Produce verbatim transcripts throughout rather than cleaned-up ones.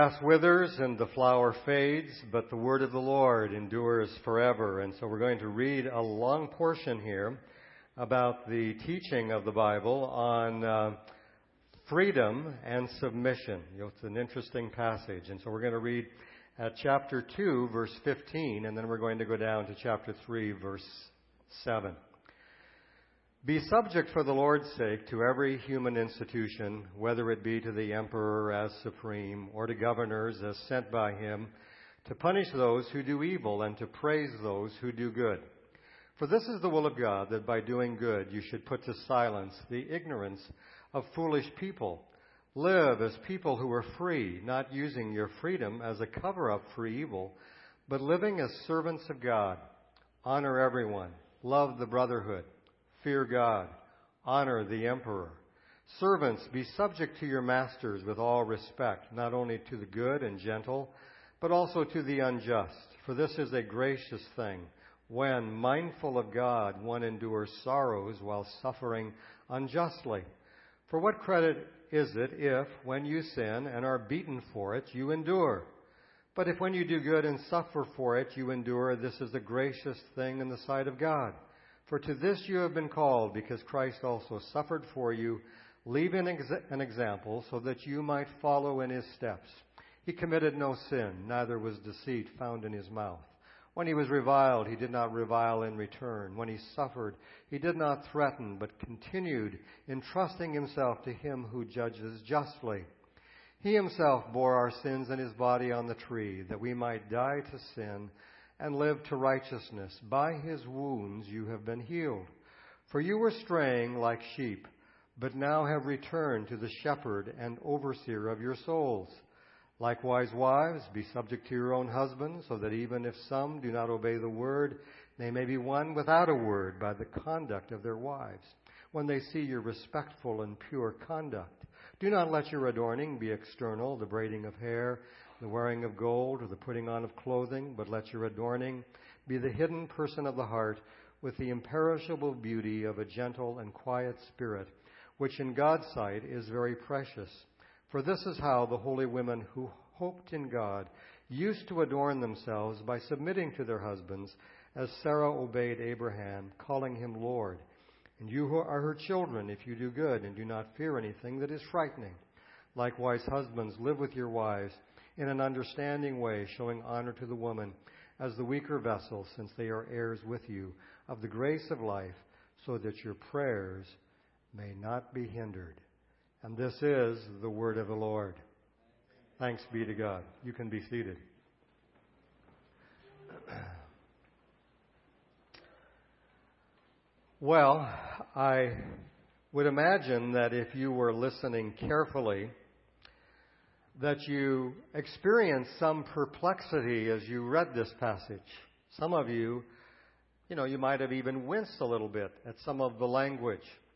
grass withers and the flower fades, but the word of the Lord endures forever. And so we're going to read a long portion here about the teaching of the Bible on uh, freedom and submission. You know, it's an interesting passage. And so we're going to read at chapter two, verse fifteen, and then we're going to go down to chapter three, verse seven. Be subject for the Lord's sake to every human institution, whether it be to the emperor as supreme, or to governors as sent by him, to punish those who do evil and to praise those who do good. For this is the will of God, that by doing good you should put to silence the ignorance of foolish people. Live as people who are free, not using your freedom as a cover-up for evil, but living as servants of God. Honor everyone. Love the brotherhood. Fear God. Honor the emperor. Servants, be subject to your masters with all respect, not only to the good and gentle, but also to the unjust. For this is a gracious thing, when, mindful of God, one endures sorrows while suffering unjustly. For what credit is it if, when you sin and are beaten for it, you endure? But if when you do good and suffer for it, you endure, this is a gracious thing in the sight of God. For to this you have been called, because Christ also suffered for you, leaving an example so that you might follow in his steps. He committed no sin, neither was deceit found in his mouth. When he was reviled, he did not revile in return. When he suffered, he did not threaten, but continued entrusting himself to him who judges justly. He himself bore our sins in his body on the tree, that we might die to sin and live to righteousness. By his wounds you have been healed. For you were straying like sheep, but now have returned to the shepherd and overseer of your souls. Likewise, wives, be subject to your own husbands, so that even if some do not obey the word, they may be won without a word by the conduct of their wives, when they see your respectful and pure conduct. Do not let your adorning be external, the braiding of hair, the wearing of gold, or the putting on of clothing, but let your adorning be the hidden person of the heart, with the imperishable beauty of a gentle and quiet spirit, which in God's sight is very precious. For this is how the holy women who hoped in God used to adorn themselves, by submitting to their husbands, as Sarah obeyed Abraham, calling him Lord. And you who are her children, if you do good and do not fear anything that is frightening. Likewise, husbands, live with your wives in an understanding way, showing honor to the woman as the weaker vessel, since they are heirs with you of the grace of life, so that your prayers may not be hindered. And this is the word of the Lord. Thanks be to God. You can be seated. Well, I would imagine that if you were listening carefully, that you experienced some perplexity as you read this passage. Some of you, you know, you might have even winced a little bit at some of the language.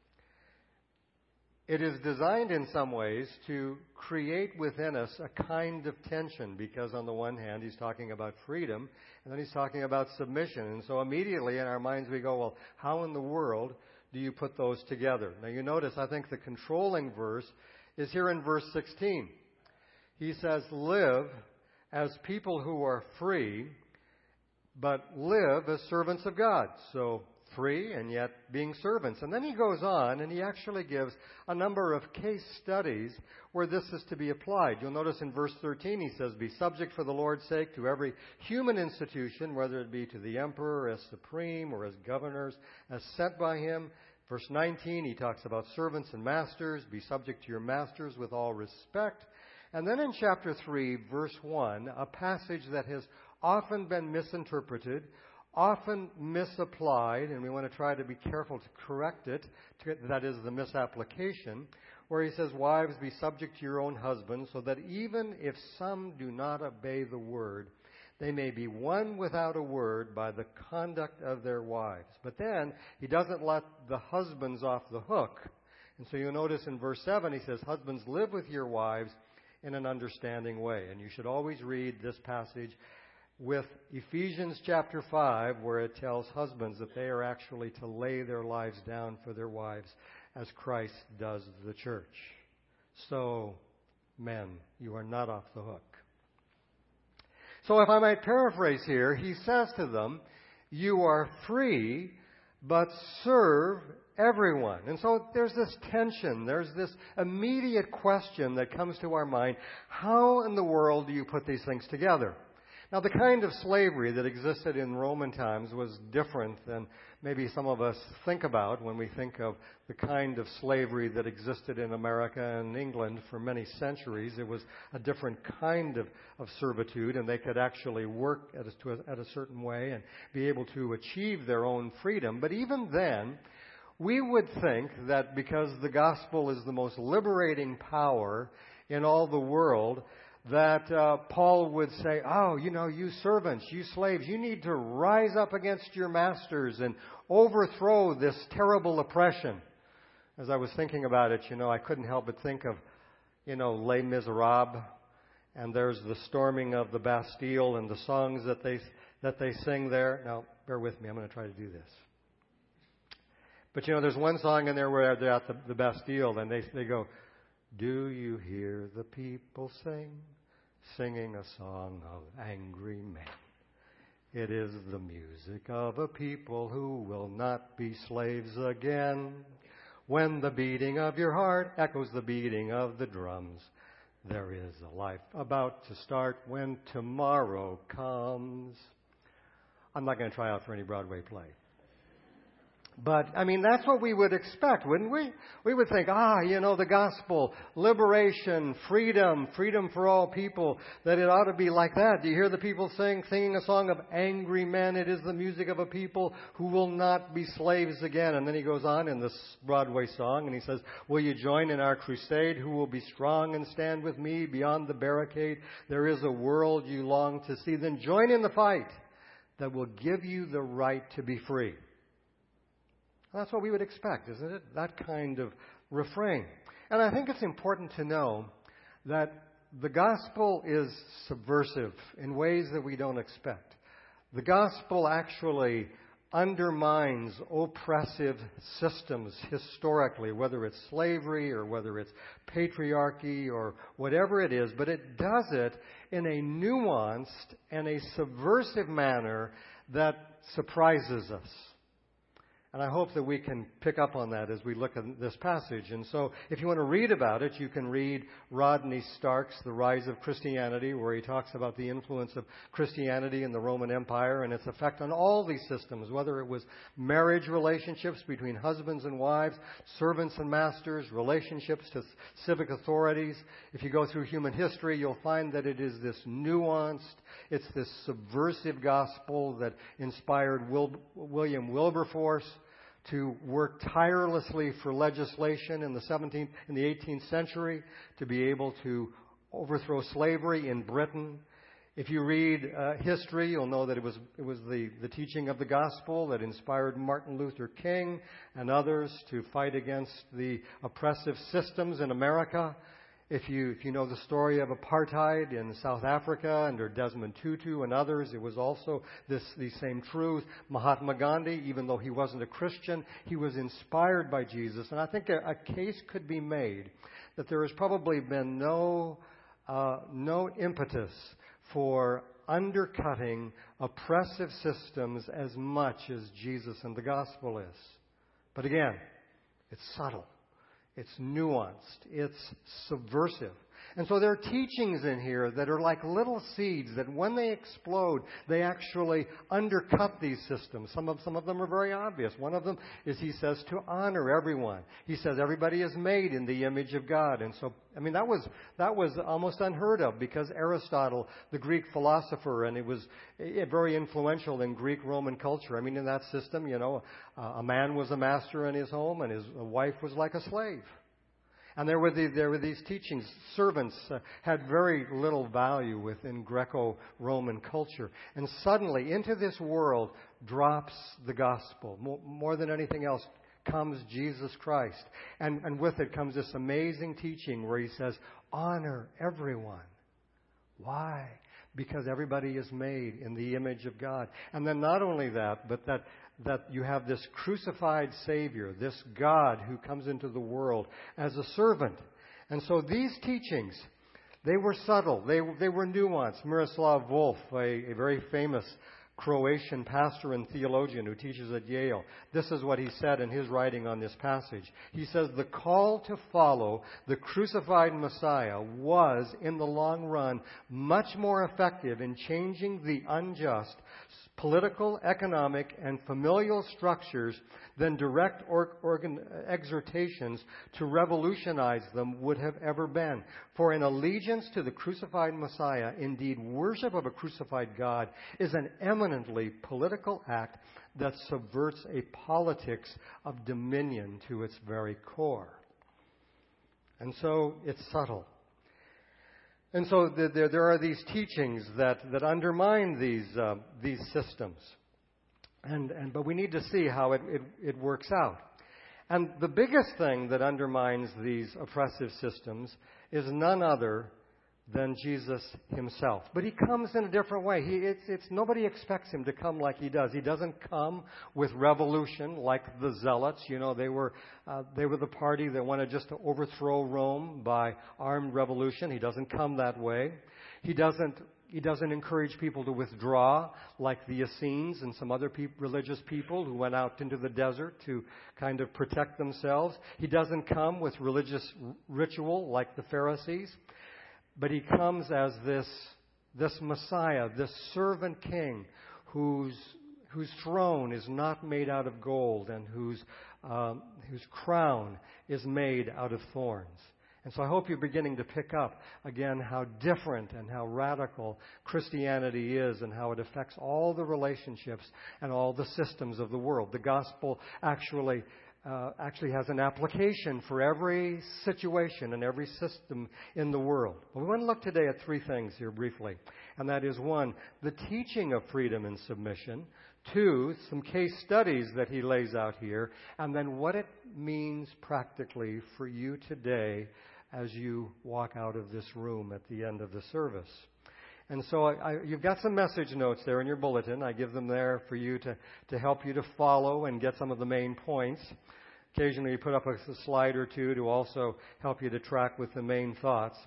It is designed in some ways to create within us a kind of tension, because on the one hand he's talking about freedom, and then he's talking about submission. And so immediately in our minds we go, well, how in the world do you put those together? Now you notice, I think the controlling verse is here in verse sixteen. He says, live as people who are free, but live as servants of God. So free and yet being servants. And then he goes on and he actually gives a number of case studies where this is to be applied. You'll notice in verse thirteen he says, be subject for the Lord's sake to every human institution, whether it be to the emperor as supreme or as governors as sent by him. Verse nineteen he talks about servants and masters. Be subject to your masters with all respect. And then in chapter three, verse one, a passage that has often been misinterpreted, often misapplied, and we want to try to be careful to correct it, to, that is the misapplication, where he says, wives, be subject to your own husbands, so that even if some do not obey the word, they may be won without a word by the conduct of their wives. But then he doesn't let the husbands off the hook. And so you'll notice in verse seven, he says, husbands, live with your wives in an understanding way. And you should always read this passage with Ephesians chapter five, where it tells husbands that they are actually to lay their lives down for their wives as Christ does the church. So, men, you are not off the hook. So if I might paraphrase here, he says to them, you are free, but serve everyone. And so there's this tension, there's this immediate question that comes to our mind, how in the world do you put these things together? Now, the kind of slavery that existed in Roman times was different than maybe some of us think about when we think of the kind of slavery that existed in America and England for many centuries. It was a different kind of, of servitude, and they could actually work at a, to a, at a certain way and be able to achieve their own freedom. But even then, we would think that because the gospel is the most liberating power in all the world, that uh, Paul would say, oh, you know, you servants, you slaves, you need to rise up against your masters and overthrow this terrible oppression. As I was thinking about it, you know, I couldn't help but think of, you know, Les Miserables, and there's the storming of the Bastille and the songs that they that they sing there. Now, bear with me, I'm going to try to do this. But, you know, there's one song in there where they're at the, the Bastille, and they they go, do you hear the people sing, singing a song of angry men? It is the music of a people who will not be slaves again. When the beating of your heart echoes the beating of the drums, there is a life about to start when tomorrow comes. I'm not going to try out for any Broadway play. But, I mean, that's what we would expect, wouldn't we? We would think, ah, you know, the gospel, liberation, freedom, freedom for all people, that it ought to be like that. Do you hear the people sing, singing a song of angry men? It is the music of a people who will not be slaves again. And then he goes on in this Broadway song, and he says, will you join in our crusade? Who will be strong and stand with me beyond the barricade? There is a world you long to see. Then join in the fight that will give you the right to be free. That's what we would expect, isn't it? That kind of refrain. And I think it's important to know that the gospel is subversive in ways that we don't expect. The gospel actually undermines oppressive systems historically, whether it's slavery or whether it's patriarchy or whatever it is, but it does it in a nuanced and a subversive manner that surprises us. And I hope that we can pick up on that as we look at this passage. And so if you want to read about it, you can read Rodney Stark's The Rise of Christianity, where he talks about the influence of Christianity in the Roman Empire and its effect on all these systems, whether it was marriage relationships between husbands and wives, servants and masters, relationships to civic authorities. If you go through human history, you'll find that it is this nuanced, it's this subversive gospel that inspired Wil- William Wilberforce to work tirelessly for legislation in the seventeenth, in the eighteenth century to be able to overthrow slavery in Britain. If you read uh, history, you'll know that it was it was the, the teaching of the gospel that inspired Martin Luther King and others to fight against the oppressive systems in America. If you if you know the story of apartheid in South Africa under Desmond Tutu and others, it was also this the same truth. Mahatma Gandhi, even though he wasn't a Christian, he was inspired by Jesus. And I think a, a case could be made that there has probably been no uh, no impetus for undercutting oppressive systems as much as Jesus and the gospel is. But again, it's subtle. It's nuanced. It's subversive. And so there are teachings in here that are like little seeds that when they explode, they actually undercut these systems. Some of, some of them are very obvious. One of them is he says to honor everyone. He says everybody is made in the image of God. And so, I mean, that was, that was almost unheard of because Aristotle, the Greek philosopher, and it was very influential in Greek Roman culture. I mean, in that system, you know, a man was a master in his home and his wife was like a slave. And there were, the, there were these teachings. Servants uh, had very little value within Greco-Roman culture. And suddenly, into this world drops the gospel. More, more than anything else comes Jesus Christ. And, and with it comes this amazing teaching where he says, honor everyone. Why? Because everybody is made in the image of God. And then not only that, but that that you have this crucified Savior, this God who comes into the world as a servant. And so these teachings, They were subtle. They, they were nuanced. Miroslav Volf, a, a very famous Croatian pastor and theologian who teaches at Yale, this is what he said in his writing on this passage. He says, the call to follow the crucified Messiah was, in the long run, much more effective in changing the unjust political, economic, and familial structures than direct or, organ, exhortations to revolutionize them would have ever been. For an allegiance to the crucified Messiah, indeed worship of a crucified God, is an eminently political act that subverts a politics of dominion to its very core. And so it's subtle. And so there, there are these teachings that, that undermine these, uh, these systems. And, and, but we need to see how it, it, it works out. And the biggest thing that undermines these oppressive systems is none other than Jesus himself. But he comes in a different way. He, it's, it's, nobody expects him to come like he does. He doesn't come with revolution like the Zealots. You know, they were, uh, they were the party that wanted just to overthrow Rome by armed revolution. He doesn't come that way. He doesn't, he doesn't encourage people to withdraw like the Essenes and some other pe- religious people who went out into the desert to kind of protect themselves. He doesn't come with religious r- ritual like the Pharisees. But he comes as this, this Messiah, this servant king whose, whose throne is not made out of gold and whose, um, whose crown is made out of thorns. And so I hope you're beginning to pick up, again, how different and how radical Christianity is and how it affects all the relationships and all the systems of the world. The gospel actually Uh, actually has an application for every situation and every system in the world. But we want to look today at three things here briefly. And that is, one, the teaching of freedom and submission. Two, some case studies that he lays out here. And then what it means practically for you today as you walk out of this room at the end of the service. And so I, I, you've got some message notes there in your bulletin. I give them there for you to, to help you to follow and get some of the main points. Occasionally you put up a, a slide or two to also help you to track with the main thoughts.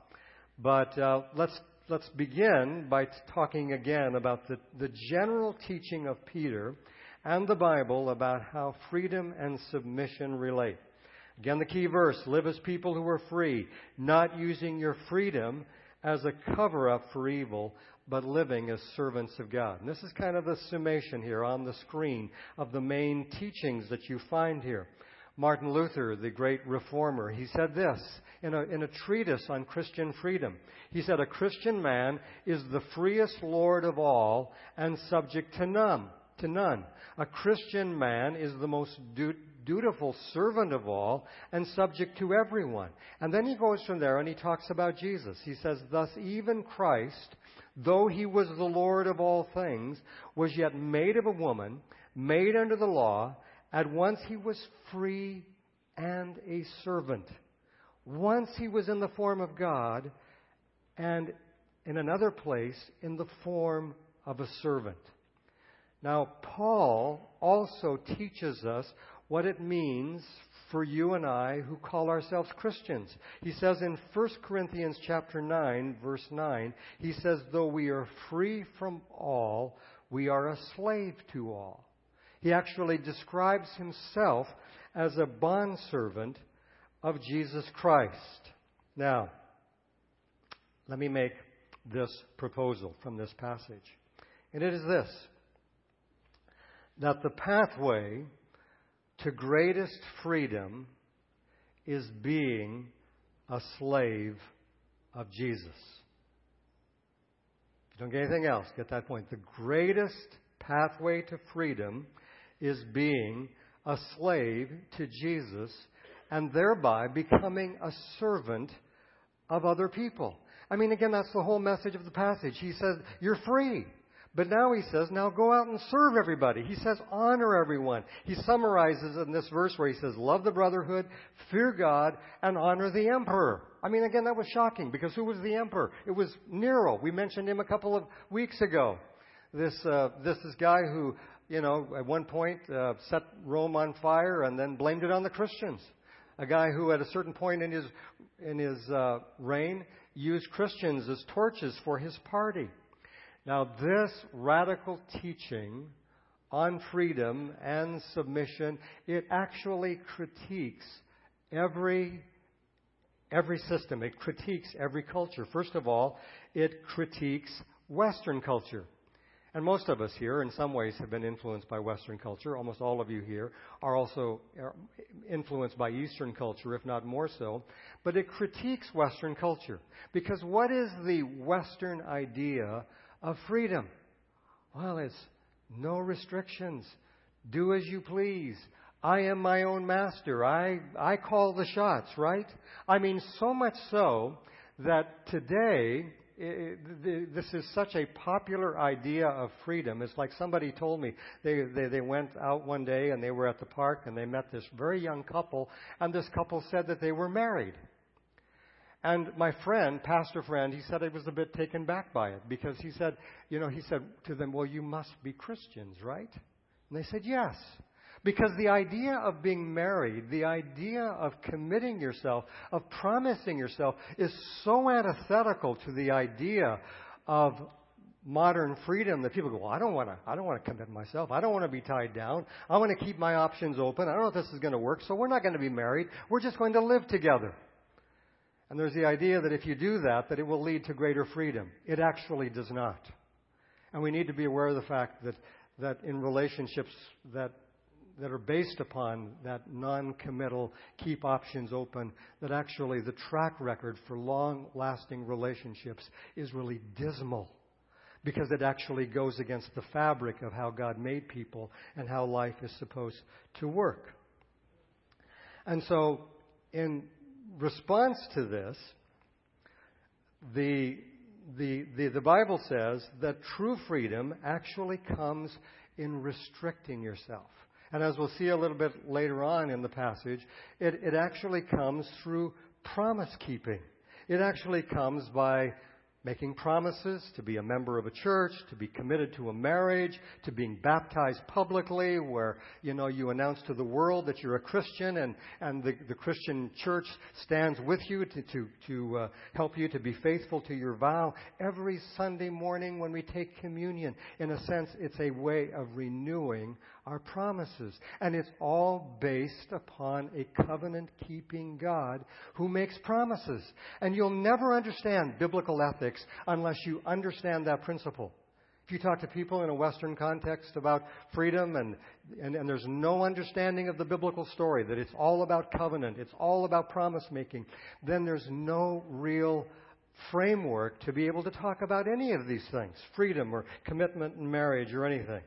But uh, let's let's begin by t- talking again about the, the general teaching of Peter and the Bible about how freedom and submission relate. Again, the key verse, live as people who are free, not using your freedom as a cover-up for evil, but living as servants of God. And this is kind of the summation here on the screen of the main teachings that you find here. Martin Luther, the great reformer, he said this in a, in a treatise on Christian freedom. He said, a Christian man is the freest lord of all and subject to none. To none. A Christian man is the most du- dutiful servant of all and subject to everyone. And then he goes from there and he talks about Jesus. He says, thus even Christ, though he was the Lord of all things, was yet made of a woman, made under the law. At once he was free and a servant. Once he was in the form of God, and in another place in the form of a servant. Now, Paul also teaches us what it means for you and I who call ourselves Christians. He says in First Corinthians chapter nine, verse nine, he says, though we are free from all, we are a slave to all. He actually describes himself as a bondservant of Jesus Christ. Now, let me make this proposal from this passage. And it is this, that the pathway to greatest freedom is being a slave of Jesus. If you don't get anything else, get that point. The greatest pathway to freedom is being a slave to Jesus and thereby becoming a servant of other people. I mean, again, that's the whole message of the passage. He says, you're free. But now he says, now go out and serve everybody. He says, honor everyone. He summarizes in this verse where he says, love the brotherhood, fear God, and honor the emperor. I mean, again, that was shocking because who was the emperor? It was Nero. We mentioned him a couple of weeks ago. This, uh, this is guy who, you know, at one point uh, set Rome on fire and then blamed it on the Christians. A guy who at a certain point in his, in his uh, reign used Christians as torches for his party. Now, this radical teaching on freedom and submission, it actually critiques every every system. It critiques every culture. First of all, it critiques Western culture. And most of us here, in some ways, have been influenced by Western culture. Almost all of you here are also influenced by Eastern culture, if not more so. But it critiques Western culture. Because what is the Western idea of freedom? Well, it's no restrictions. Do as you please. I am my own master. I, I call the shots, right? I mean, so much so that today, it, this is such a popular idea of freedom. It's like somebody told me they, they, they went out one day and they were at the park and they met this very young couple, and this couple said that they were married. And my friend, pastor friend, he said he was a bit taken back by it because he said, you know, he said to them, well, you must be Christians, right? And they said, yes. Because the idea of being married, the idea of committing yourself, of promising yourself, is so antithetical to the idea of modern freedom that people go, well, I don't want to, I don't want to commit myself. I don't want to be tied down. I want to keep my options open. I don't know if this is going to work, so we're not going to be married. We're just going to live together. And there's the idea that if you do that, that it will lead to greater freedom. It actually does not. And we need to be aware of the fact that, that in relationships that that are based upon that non-committal, keep options open, that actually the track record for long-lasting relationships is really dismal because it actually goes against the fabric of how God made people and how life is supposed to work. And so, in response to this, the, the, the, the Bible says that true freedom actually comes in restricting yourself. And as we'll see a little bit later on in the passage, it, it actually comes through promise keeping. It actually comes by making promises to be a member of a church, to be committed to a marriage, to being baptized publicly, where, you know, you announce to the world that you're a Christian, and, and the, the Christian church stands with you to, to, to uh, help you to be faithful to your vow. Every Sunday morning when we take communion, in a sense, it's a way of renewing our promises. And it's all based upon a covenant-keeping God who makes promises. And you'll never understand biblical ethics unless you understand that principle. If you talk to people in a Western context about freedom and, and, and there's no understanding of the biblical story, that it's all about covenant, it's all about promise-making, then there's no real framework to be able to talk about any of these things, freedom or commitment in marriage or anything.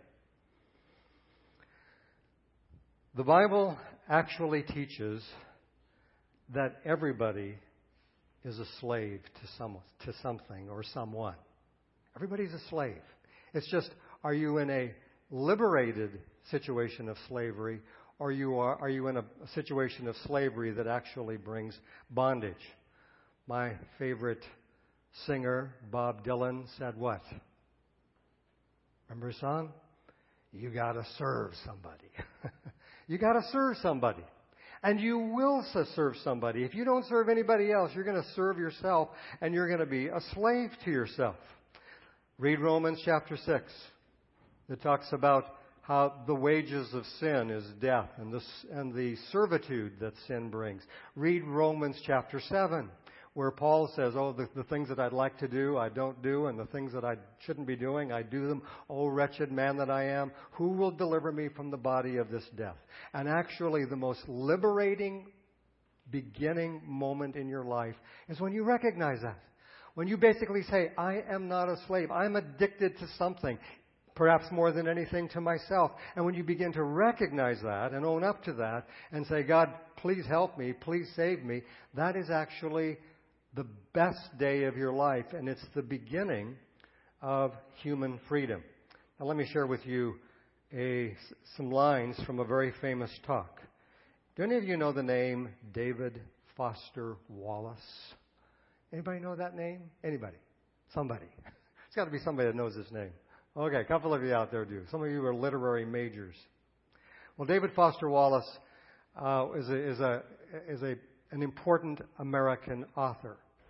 The Bible actually teaches that everybody is a slave to someone, to something or someone. Everybody's a slave. It's just, are you in a liberated situation of slavery, or you are, are you in a, a situation of slavery that actually brings bondage? My favorite singer, Bob Dylan, said what? Remember his song? You gotta serve somebody. You got to serve somebody. And you will serve somebody. If you don't serve anybody else, you're going to serve yourself, and you're going to be a slave to yourself. Read Romans chapter six. It talks about how the wages of sin is death and the, and the servitude that sin brings. Read Romans chapter seven, where Paul says, oh, the, the things that I'd like to do, I don't do, and the things that I shouldn't be doing, I do them. Oh, wretched man that I am, who will deliver me from the body of this death? And actually, the most liberating beginning moment in your life is when you recognize that. When you basically say, I am not a slave. I'm addicted to something, perhaps more than anything to myself. And when you begin to recognize that and own up to that and say, God, please help me, please save me, that is actually the best day of your life, and it's the beginning of human freedom. Now let me share with you a, some lines from a very famous talk. Do any of you know the name David Foster Wallace? Anybody know that name? Anybody? Somebody. It's got to be somebody that knows his name. Okay, a couple of you out there do. Some of you are literary majors. Well, David Foster Wallace uh, is a, is a, is a an important American author.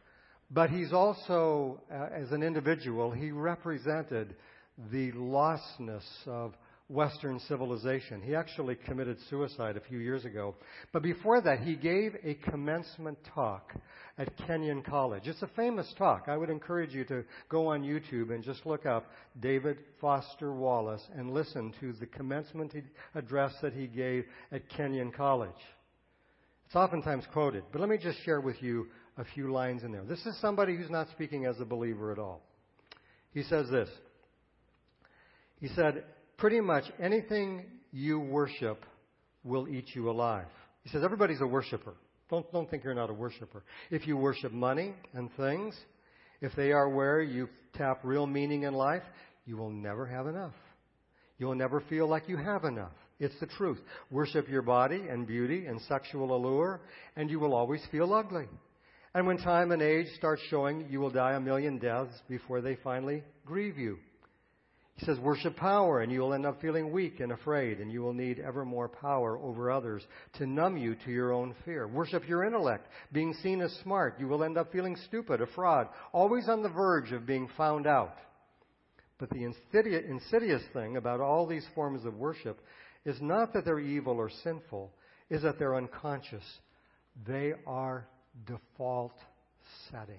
But he's also, uh, as an individual, he represented the lostness of Western civilization. He actually committed suicide a few years ago. But before that, he gave a commencement talk at Kenyon College. It's a famous talk. I would encourage you to go on YouTube and just look up David Foster Wallace and listen to the commencement address that he gave at Kenyon College. It's oftentimes quoted, but let me just share with you a few lines in there. This is somebody who's not speaking as a believer at all. He says this. He said, pretty much anything you worship will eat you alive. He says, everybody's a worshiper. Don't, don't think you're not a worshiper. If you worship money and things, if they are where you tap real meaning in life, you will never have enough. You'll never feel like you have enough. It's the truth. Worship your body and beauty and sexual allure, and you will always feel ugly. And when time and age start showing, you will die a million deaths before they finally grieve you. He says, worship power, and you will end up feeling weak and afraid, and you will need ever more power over others to numb you to your own fear. Worship your intellect, being seen as smart. You will end up feeling stupid, a fraud, always on the verge of being found out. But the insidious, insidious thing about all these forms of worship is not that they're evil or sinful, is that they're unconscious. They are default settings.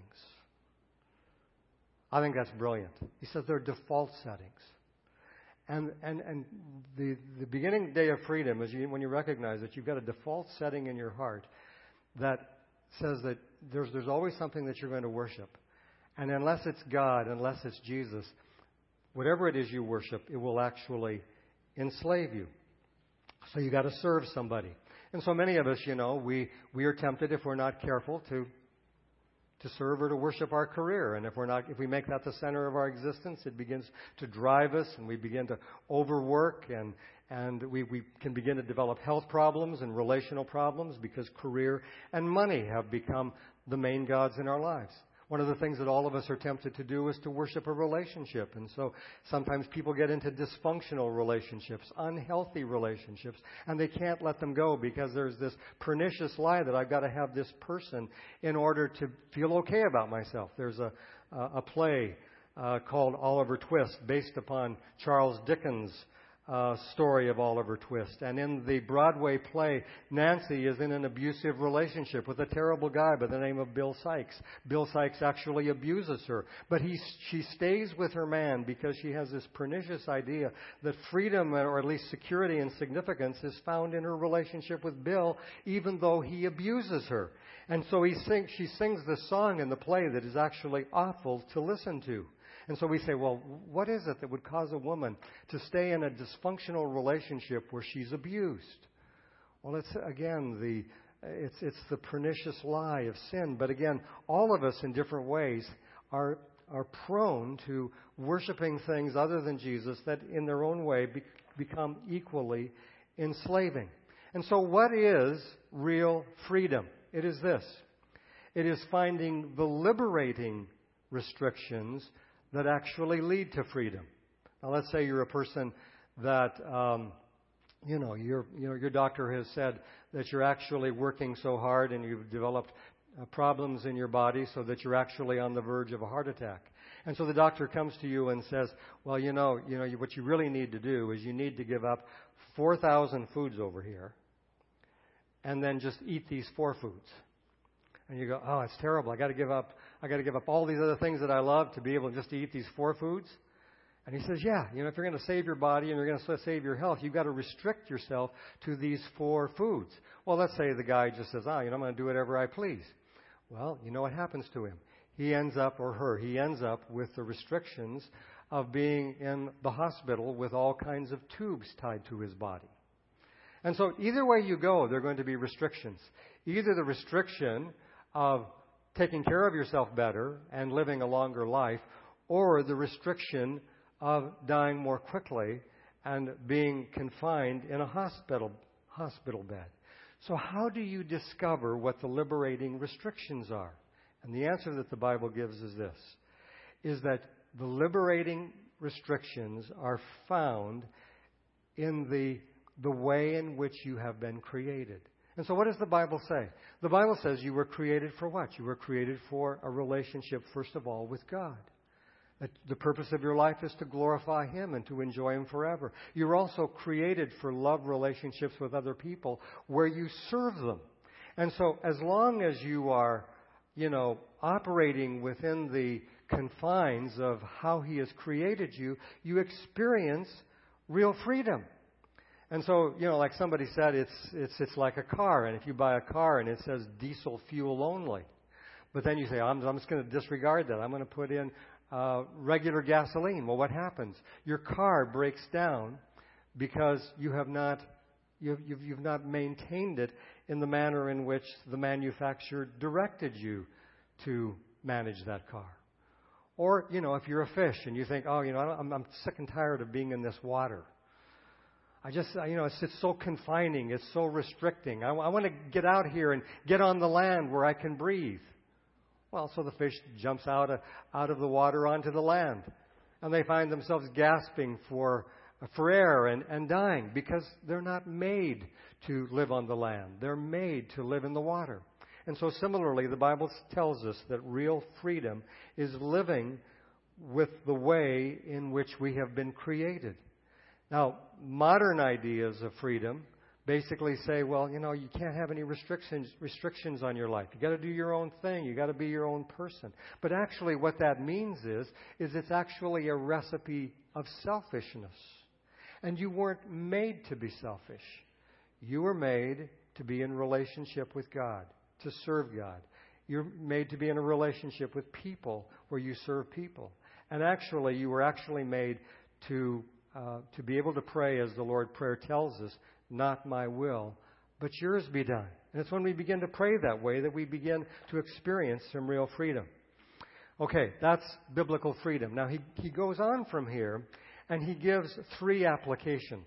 I think that's brilliant. He says they're default settings. And and and the the beginning day of freedom is you, when you recognize that you've got a default setting in your heart that says that there's there's always something that you're going to worship. And unless it's God, unless it's Jesus, whatever it is you worship, it will actually enslave you. So you got to serve somebody. And so many of us, you know, we, we are tempted, if we're not careful, to to serve or to worship our career. And if we're not, if we make that the center of our existence, it begins to drive us, and we begin to overwork, and and we, we can begin to develop health problems and relational problems because career and money have become the main gods in our lives. One of the things that all of us are tempted to do is to worship a relationship. And so sometimes people get into dysfunctional relationships, unhealthy relationships, and they can't let them go because there's this pernicious lie that I've got to have this person in order to feel okay about myself. There's a, a play uh, called Oliver Twist based upon Charles Dickens' Uh, story of Oliver Twist. And in the Broadway play, Nancy is in an abusive relationship with a terrible guy by the name of Bill Sikes. Bill Sikes actually abuses her. But he, she stays with her man because she has this pernicious idea that freedom, or at least security and significance, is found in her relationship with Bill, even though he abuses her. And so he sing, she sings this song in the play that is actually awful to listen to. And so we say, well, what is it that would cause a woman to stay in a dysfunctional relationship where she's abused? Well, it's, again, the it's it's the pernicious lie of sin. But again, all of us in different ways are are prone to worshiping things other than Jesus that in their own way be, become equally enslaving. And so what is real freedom? It is this. It is finding the liberating restrictions that actually lead to freedom. Now, let's say you're a person that, um, you know, your you know your doctor has said that you're actually working so hard and you've developed uh, problems in your body so that you're actually on the verge of a heart attack. And so the doctor comes to you and says, well, you know, you know, what you really need to do is you need to give up four thousand foods over here and then just eat these four foods. And you go, oh, it's terrible. I got to give up. I got to give up all these other things that I love to be able just to eat these four foods. And he says, yeah, you know, if you're going to save your body and you're going to save your health, you've got to restrict yourself to these four foods. Well, let's say the guy just says, ah, oh, you know, I'm going to do whatever I please. Well, you know what happens to him? He ends up, or her, he ends up with the restrictions of being in the hospital with all kinds of tubes tied to his body. And so either way you go, there are going to be restrictions. Either the restriction of taking care of yourself better and living a longer life, or the restriction of dying more quickly and being confined in a hospital hospital bed. So how do you discover what the liberating restrictions are? And the answer that the Bible gives is this, is that the liberating restrictions are found in the, the way in which you have been created. And so what does the Bible say? The Bible says you were created for what? You were created for a relationship, first of all, with God. That the purpose of your life is to glorify Him and to enjoy Him forever. You're also created for love relationships with other people where you serve them. And so as long as you are, you know, operating within the confines of how He has created you, you experience real freedom. And so, you know, like somebody said, it's it's it's like a car. And if you buy a car and it says diesel fuel only, but then you say, I'm, I'm just going to disregard that. I'm going to put in uh, regular gasoline. Well, what happens? Your car breaks down because you have not you've, you've you've not maintained it in the manner in which the manufacturer directed you to manage that car. Or, you know, if you're a fish and you think, oh, you know, I'm, I'm sick and tired of being in this water. I just, you know, it's, it's so confining. It's so restricting. I, I want to get out here and get on the land where I can breathe. Well, so the fish jumps out of, out of the water onto the land. And they find themselves gasping for, for air and, and dying because they're not made to live on the land. They're made to live in the water. And so similarly, the Bible tells us that real freedom is living with the way in which we have been created. Now, modern ideas of freedom basically say, well, you know, you can't have any restrictions restrictions on your life. You got to do your own thing. You got to be your own person. But actually what that means is is it's actually a recipe of selfishness. And you weren't made to be selfish. You were made to be in relationship with God, to serve God. You're made to be in a relationship with people where you serve people. And actually, you were actually made to uh, to be able to pray as the Lord's Prayer tells us, not my will, but yours be done. And it's when we begin to pray that way that we begin to experience some real freedom. Okay, that's biblical freedom. Now, he, he goes on from here, and he gives three applications.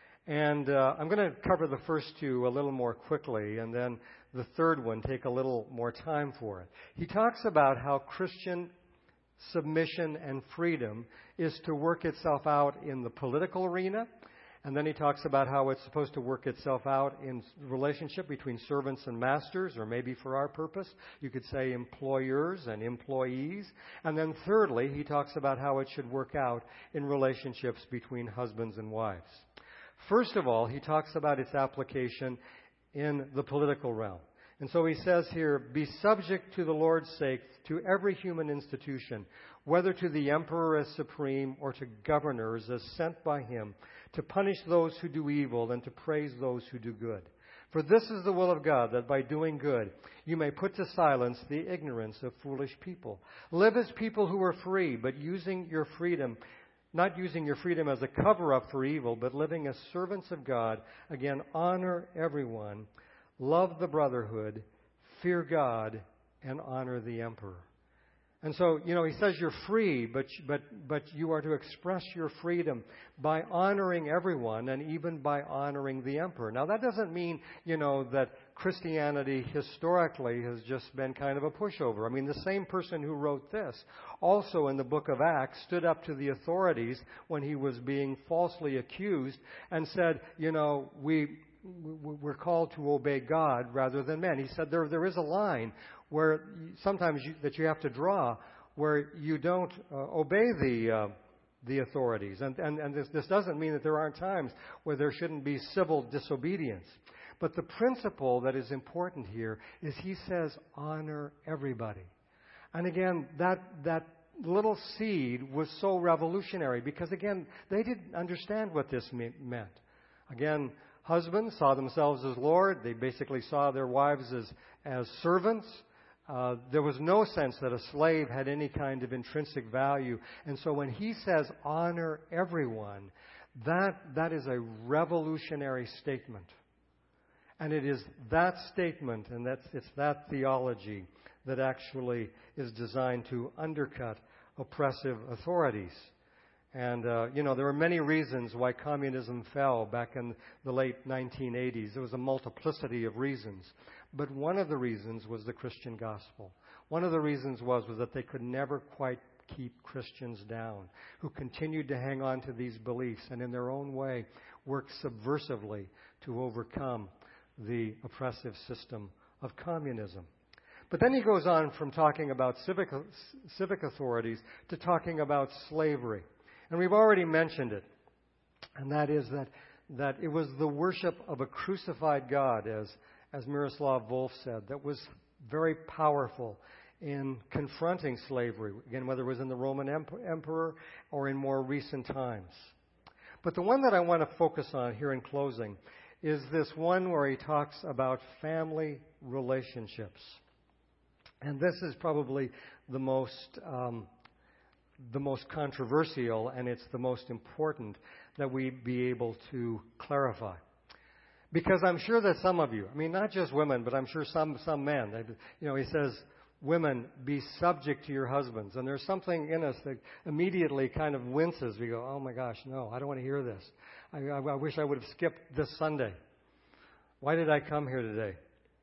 And uh, I'm going to cover the first two a little more quickly, and then the third one take a little more time for it. He talks about how Christian submission and freedom is to work itself out in the political arena. And then he talks about how it's supposed to work itself out in relationship between servants and masters, or maybe for our purpose, you could say employers and employees. And then thirdly, he talks about how it should work out in relationships between husbands and wives. First of all, he talks about its application in the political realm. And so he says here, be subject to the Lord's sake to every human institution, whether to the emperor as supreme or to governors as sent by him, to punish those who do evil and to praise those who do good. For this is the will of God, that by doing good you may put to silence the ignorance of foolish people. Live as people who are free, but using your freedom, not using your freedom as a cover-up for evil, but living as servants of God. Again, honor everyone. Love the brotherhood, fear God, and honor the emperor. And so, you know, he says you're free, but but but you are to express your freedom by honoring everyone and even by honoring the emperor. Now, that doesn't mean, you know, that Christianity historically has just been kind of a pushover. I mean, the same person who wrote this also in the book of Acts stood up to the authorities when he was being falsely accused and said, you know, we... we're called to obey God rather than men. He said there there is a line where sometimes you, that you have to draw where you don't uh, obey the uh, the authorities. And and, and this, this doesn't mean that there aren't times where there shouldn't be civil disobedience. But the principle that is important here is he says honor everybody. And again, that that little seed was so revolutionary because, again, they didn't understand what this me- meant. Again, husbands saw themselves as Lord. They basically saw their wives as, as servants. Uh, there was no sense that a slave had any kind of intrinsic value. And so when he says honor everyone, that that is a revolutionary statement. And it is that statement, and that's it's that theology that actually is designed to undercut oppressive authorities. And, uh, you know, there are many reasons why communism fell back in the late nineteen eighties. There was a multiplicity of reasons. But one of the reasons was the Christian gospel. One of the reasons was, was that they could never quite keep Christians down, who continued to hang on to these beliefs and in their own way work subversively to overcome the oppressive system of communism. But then he goes on from talking about civic, civic authorities to talking about slavery. And we've already mentioned it. And that is that, that it was the worship of a crucified God, as, as Miroslav Volf said, that was very powerful in confronting slavery, again, whether it was in the Roman Emperor or in more recent times. But the one that I want to focus on here in closing is this one where he talks about family relationships. And this is probably the most um, the most controversial, and it's the most important that we be able to clarify. Because I'm sure that some of you, I mean, not just women, but I'm sure some some men, they, you know, he says, women, be subject to your husbands. And there's something in us that immediately kind of winces. We go, oh my gosh, no, I don't want to hear this. I, I, I wish I would have skipped this Sunday. Why did I come here today?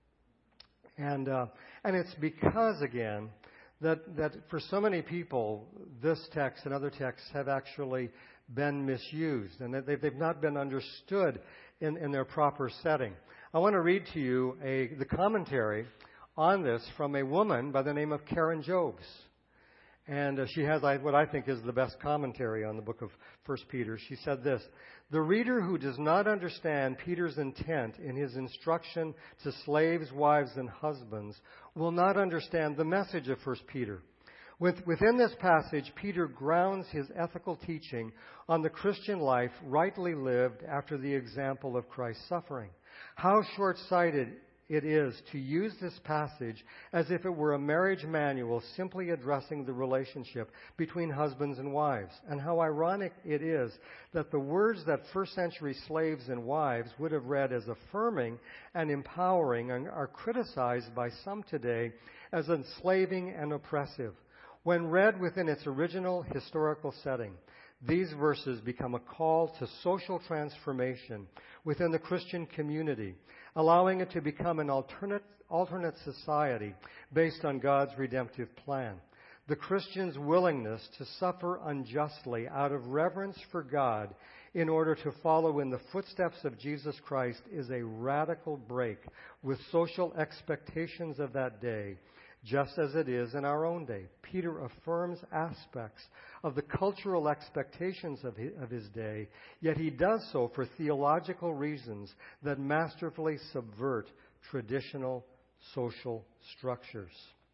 And uh, and it's because, again, that, that for so many people, this text and other texts have actually been misused, and that they've, they've not been understood in, in their proper setting. I want to read to you a, the commentary on this from a woman by the name of Karen Jobes. And uh, she has what I think is the best commentary on the book of First Peter. She said this: the reader who does not understand Peter's intent in his instruction to slaves, wives, and husbands will not understand the message of First Peter. With, within this passage, Peter grounds his ethical teaching on the Christian life rightly lived after the example of Christ's suffering. How short-sighted it is to use this passage as if it were a marriage manual simply addressing the relationship between husbands and wives. And how ironic it is that the words that first century slaves and wives would have read as affirming and empowering are criticized by some today as enslaving and oppressive. When read within its original historical setting, these verses become a call to social transformation within the Christian community, allowing it to become an alternate, alternate society based on God's redemptive plan. The Christian's willingness to suffer unjustly out of reverence for God in order to follow in the footsteps of Jesus Christ is a radical break with social expectations of that day, just as it is in our own day. Peter affirms aspects of the cultural expectations of his, of his day, yet he does so for theological reasons that masterfully subvert traditional social structures.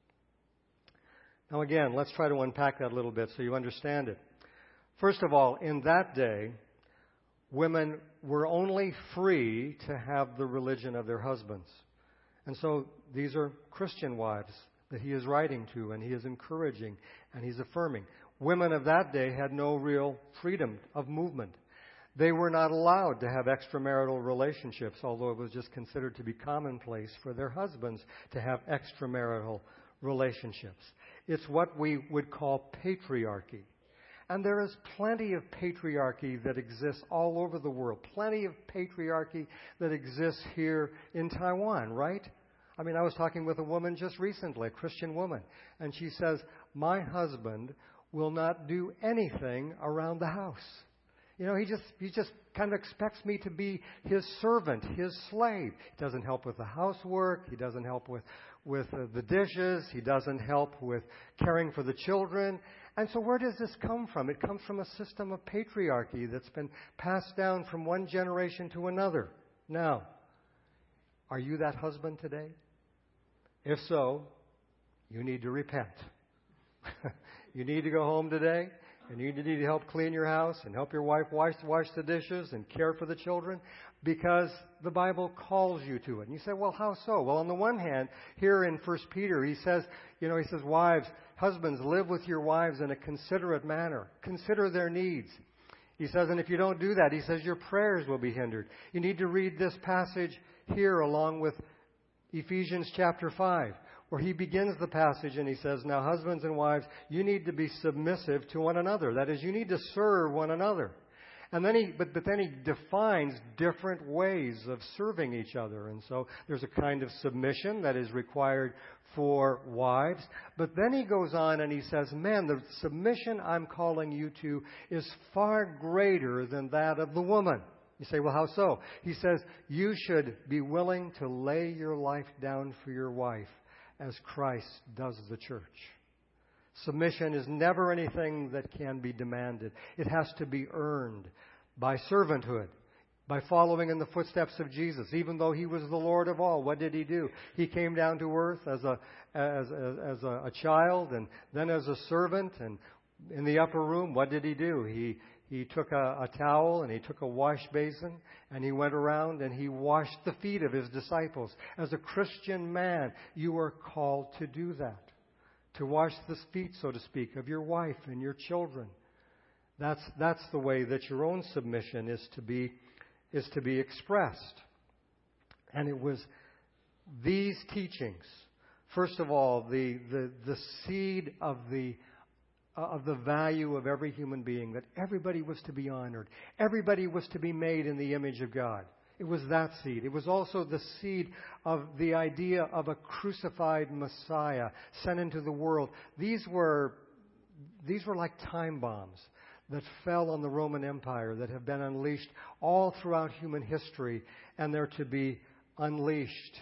Now again, let's try to unpack that a little bit so you understand it. First of all, in that day, women were only free to have the religion of their husbands. And so these are Christian wives that he is writing to, and he is encouraging, and he's affirming. Women of that day had no real freedom of movement. They were not allowed to have extramarital relationships, although it was just considered to be commonplace for their husbands to have extramarital relationships. It's what we would call patriarchy. And there is plenty of patriarchy that exists all over the world. Plenty of patriarchy that exists here in Taiwan, right? I mean, I was talking with a woman just recently, a Christian woman, and she says, my husband will not do anything around the house. You know, he just he just kind of expects me to be his servant, his slave. He doesn't help with the housework. He doesn't help with, with uh, the dishes. He doesn't help with caring for the children. And so where does this come from? It comes from a system of patriarchy that's been passed down from one generation to another. Now, are you that husband today? If so, you need to repent. You need to go home today, and you need to help clean your house and help your wife wash, wash the dishes and care for the children, because the Bible calls you to it. And you say, well, how so? Well, on the one hand, here in First Peter, he says, you know, he says, wives, husbands, live with your wives in a considerate manner. Consider their needs. He says, and if you don't do that, he says, your prayers will be hindered. You need to read this passage here along with Ephesians chapter five, where he begins the passage and he says, now husbands and wives, you need to be submissive to one another. That is, you need to serve one another. And then he, but, but then he defines different ways of serving each other. And so there's a kind of submission that is required for wives. But then he goes on and he says, men, the submission I'm calling you to is far greater than that of the woman. You say, well, how so? He says, you should be willing to lay your life down for your wife as Christ does the church. Submission is never anything that can be demanded. It has to be earned by servanthood, by following in the footsteps of Jesus. Even though He was the Lord of all, what did He do? He came down to earth as a as, as, as a, a child and then as a servant. And in the upper room, what did He do? He He took a, a towel and He took a wash basin and He went around and He washed the feet of His disciples. As a Christian man, you are called to do that. To wash the feet, so to speak, of your wife and your children. That's that's the way that your own submission is to be is to be expressed. And it was these teachings, first of all, the the, the seed of the of the value of every human being, that everybody was to be honored. Everybody was to be made in the image of God. It was that seed. It was also the seed of the idea of a crucified Messiah sent into the world. These were, these were like time bombs that fell on the Roman Empire, that have been unleashed all throughout human history, and they're to be unleashed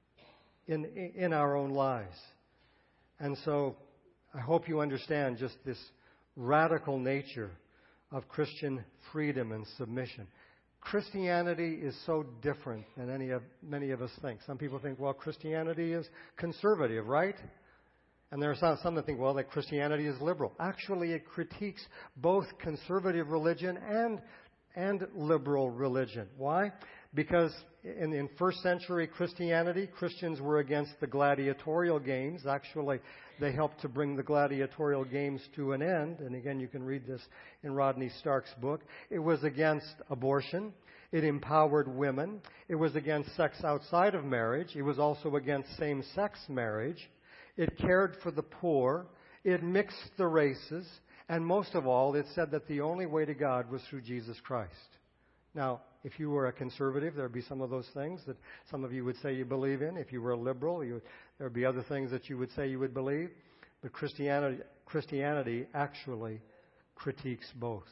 in, in our own lives. And so I hope you understand just this radical nature of Christian freedom and submission. Christianity is so different than any of many of us think. Some people think, well, Christianity is conservative, right? And there are some, some that think, well, that Christianity is liberal. Actually, it critiques both conservative religion and and liberal religion. Why? Because in, in first century Christianity, Christians were against the gladiatorial games. Actually, they helped to bring the gladiatorial games to an end. And again, you can read this in Rodney Stark's book. It was against abortion. It empowered women. It was against sex outside of marriage. It was also against same-sex marriage. It cared for the poor. It mixed the races. And most of all, it said that the only way to God was through Jesus Christ. Now, if you were a conservative, there would be some of those things that some of you would say you believe in. If you were a liberal, you, there would be other things that you would say you would believe. But Christianity, Christianity actually critiques both.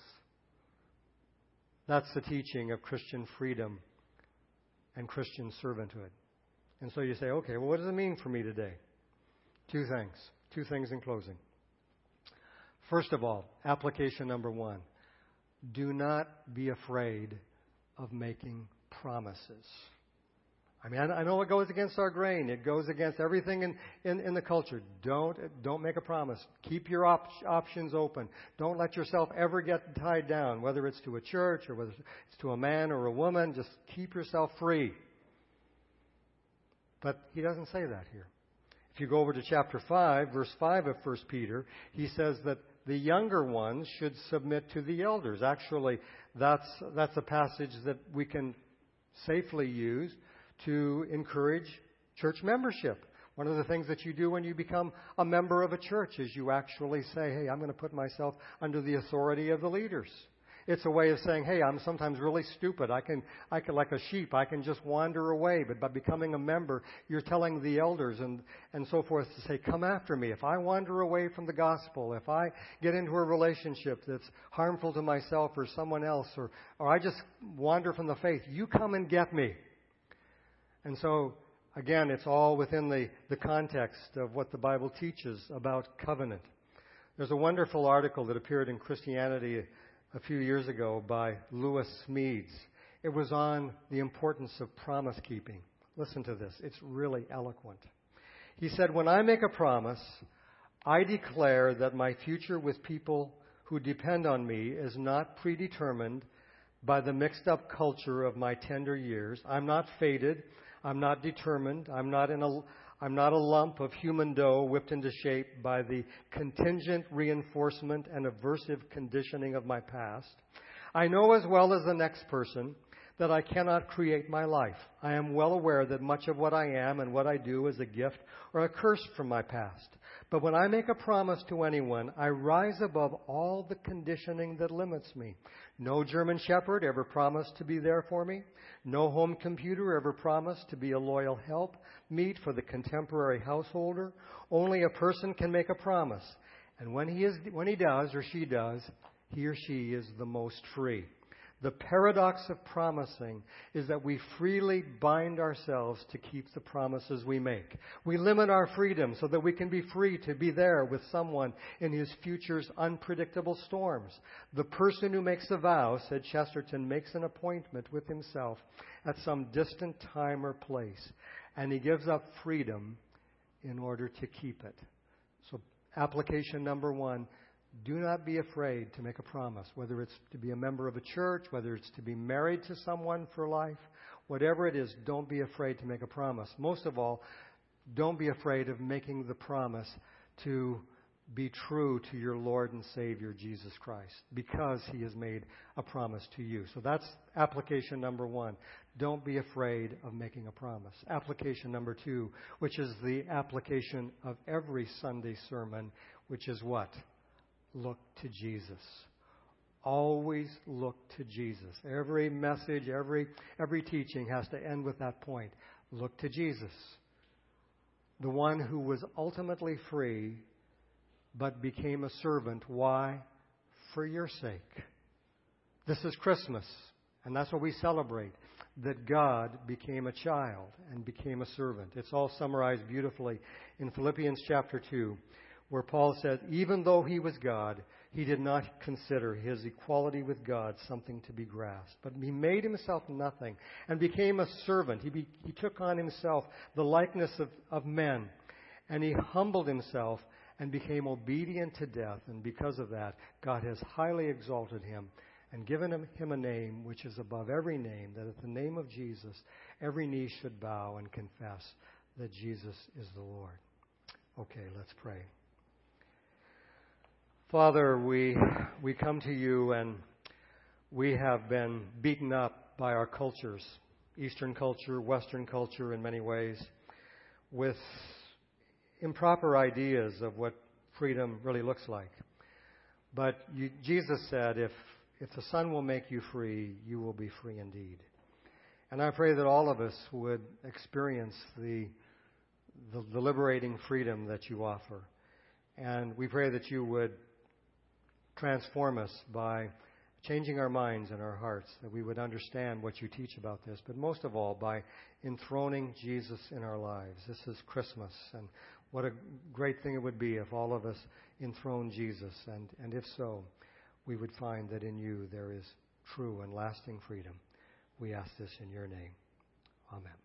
That's the teaching of Christian freedom and Christian servanthood. And so you say, okay, well, what does it mean for me today? Two things. Two things in closing. First of all, application number one. Do not be afraid of making promises. I mean, I know it goes against our grain. It goes against everything in, in, in the culture. Don't, don't make a promise. Keep your op- options open. Don't let yourself ever get tied down, whether it's to a church or whether it's to a man or a woman. Just keep yourself free. But he doesn't say that here. If you go over to chapter five, verse five of First Peter, he says that the younger ones should submit to the elders. Actually, that's that's a passage that we can safely use to encourage church membership. One of the things that you do when you become a member of a church is you actually say, hey, I'm going to put myself under the authority of the leaders. It's a way of saying, hey, I'm sometimes really stupid. I can, I can, like a sheep, I can just wander away. But by becoming a member, you're telling the elders and, and so forth to say, come after me. If I wander away from the gospel, if I get into a relationship that's harmful to myself or someone else, or, or I just wander from the faith, you come and get me. And so, again, it's all within the, the context of what the Bible teaches about covenant. There's a wonderful article that appeared in Christianity a few years ago by Lewis Smedes. It was on the importance of promise keeping. Listen to this. It's really eloquent. He said, when I make a promise, I declare that my future with people who depend on me is not predetermined by the mixed up culture of my tender years. I'm not fated. I'm not determined. I'm not in a I'm not a lump of human dough whipped into shape by the contingent reinforcement and aversive conditioning of my past. I know as well as the next person that I cannot create my life. I am well aware that much of what I am and what I do is a gift or a curse from my past. But when I make a promise to anyone, I rise above all the conditioning that limits me. No German shepherd ever promised to be there for me. No home computer ever promised to be a loyal help meet for the contemporary householder. Only a person can make a promise. And when he is, when he does or she does, he or she is the most free. The paradox of promising is that we freely bind ourselves to keep the promises we make. We limit our freedom so that we can be free to be there with someone in his future's unpredictable storms. The person who makes a vow, said Chesterton, makes an appointment with himself at some distant time or place, and he gives up freedom in order to keep it. So application number one, do not be afraid to make a promise, whether it's to be a member of a church, whether it's to be married to someone for life, whatever it is, don't be afraid to make a promise. Most of all, don't be afraid of making the promise to be true to your Lord and Savior, Jesus Christ, because He has made a promise to you. So that's application number one. Don't be afraid of making a promise. Application number two, which is the application of every Sunday sermon, which is what? Look to Jesus. Always look to Jesus. Every message, every every teaching has to end with that point. Look to Jesus. The one who was ultimately free but became a servant. Why? For your sake. This is Christmas, and that's what we celebrate. That God became a child and became a servant. It's all summarized beautifully in Philippians chapter two, where Paul says, even though He was God, He did not consider His equality with God something to be grasped. But He made Himself nothing and became a servant. He, be, he took on Himself the likeness of, of men, and He humbled Himself and became obedient to death. And because of that, God has highly exalted Him and given him, him a name which is above every name, that at the name of Jesus, every knee should bow and confess that Jesus is the Lord. Okay, let's pray. Father, we we come to you, and we have been beaten up by our cultures, Eastern culture, Western culture in many ways, with improper ideas of what freedom really looks like. But you, Jesus said, if if the Son will make you free, you will be free indeed. And I pray that all of us would experience the the, the liberating freedom that you offer. And we pray that you would transform us by changing our minds and our hearts, that we would understand what you teach about this, but most of all by enthroning Jesus in our lives. This is Christmas, and what a great thing it would be if all of us enthrone Jesus, and, and if so, we would find that in you there is true and lasting freedom. We ask this in your name. Amen.